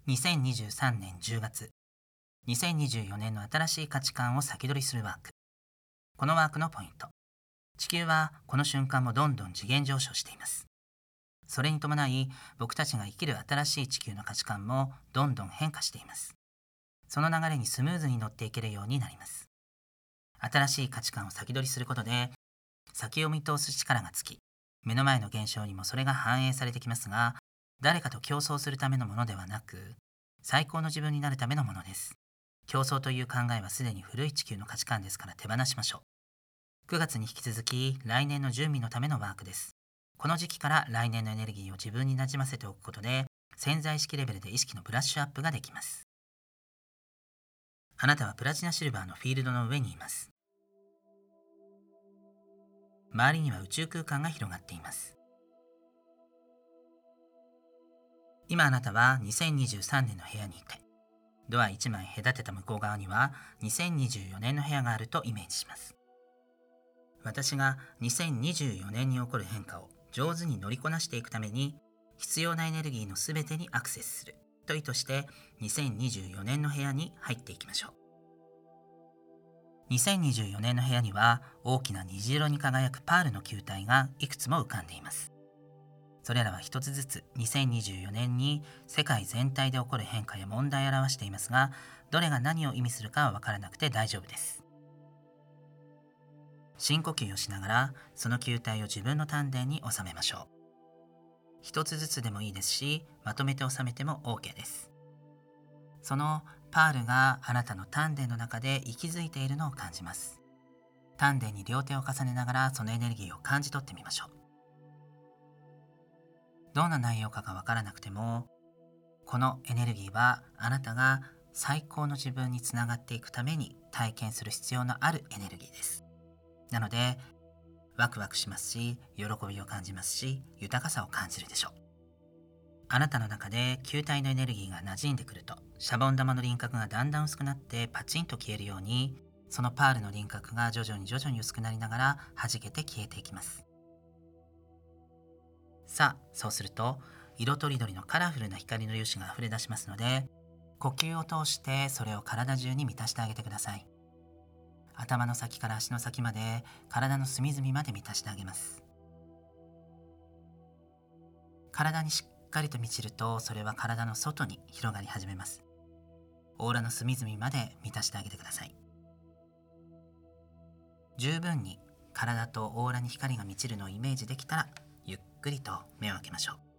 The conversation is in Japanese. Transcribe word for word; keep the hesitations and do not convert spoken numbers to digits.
にせんにじゅうさんねんじゅうがつ、にせんにじゅうよねんの新しい価値観を先取りするワーク。このワークのポイント。地球はこの瞬間もどんどん次元上昇しています。それに伴い、僕たちが生きる新しい地球の価値観もどんどん変化しています。その流れにスムーズに乗っていけるようになります。新しい価値観を先取りすることで、先を見通す力がつき、目の前の現象にもそれが反映されてきますが、誰かと競争するためのものではなく、最高の自分になるためのものです。競争という考えはすでに古い地球の価値観ですから手放しましょう。くがつに引き続き、来年の準備のためのワークです。この時期から来年のエネルギーを自分になじませておくことで、潜在意識レベルで意識のブラッシュアップができます。あなたはプラチナシルバーのフィールドの上にいます。周りには宇宙空間が広がっています。今あなたはにせんにじゅうさんねんの部屋にいて、ドアいちまい隔てた向こう側にはにせんにじゅうよねんの部屋があるとイメージします。私がにせんにじゅうよねんに起こる変化を上手に乗りこなしていくために、必要なエネルギーのすべてにアクセスすると意図してにせんにじゅうよねんの部屋に入っていきましょう。にせんにじゅうよねんの部屋には大きな虹色に輝くパールの球体がいくつも浮かんでいます。それらは一つずつにせんにじゅうよねんに世界全体で起こる変化や問題を表していますが、どれが何を意味するかは分からなくて大丈夫です。深呼吸をしながらその球体を自分の丹田に収めましょう。一つずつでもいいですし、まとめて収めても OK です。そのパールがあなたの丹田の中で息づいているのを感じます。丹田に両手を重ねながらそのエネルギーを感じ取ってみましょう。どんな内容かがわからなくても、このエネルギーはあなたが最高の自分につながっていくために体験する必要のあるエネルギーです。なので、ワクワクしますし、喜びを感じますし、豊かさを感じるでしょう。あなたの中で球体のエネルギーが馴染んでくると、シャボン玉の輪郭がだんだん薄くなってパチンと消えるように、そのパールの輪郭が徐々に徐々に薄くなりながら弾けて消えていきます。さあ、そうすると色とりどりのカラフルな光の粒子が溢れ出しますので、呼吸を通してそれを体中に満たしてあげてください。頭の先から足の先まで、体の隅々まで満たしてあげます。体にしっかりと満ちると、それは体の外に広がり始めます。オーラの隅々まで満たしてあげてください。十分に体とオーラに光が満ちるのをイメージできたら、ゆっくりと目を開けましょう。